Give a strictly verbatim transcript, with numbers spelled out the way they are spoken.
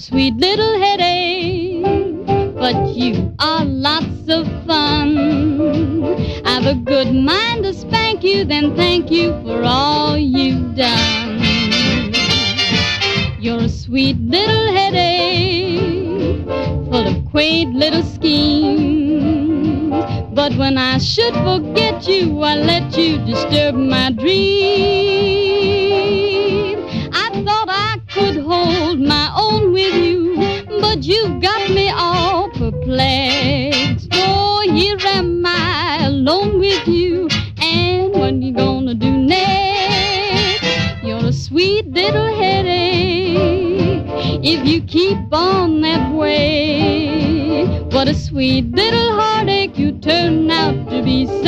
sweet little headache, but you are lots of fun. I've a good mind to spank you, then thank you for all you've done. You're a sweet little headache, full of quaint little schemes. But when I should forget you, I let you disturb my dream. I thought I could hold my own with you, but you've got me all perplexed. Oh, here am I alone with you, and what you gonna do next? You're a sweet little headache if you keep on that way. What a sweet little heartache you turn out to be.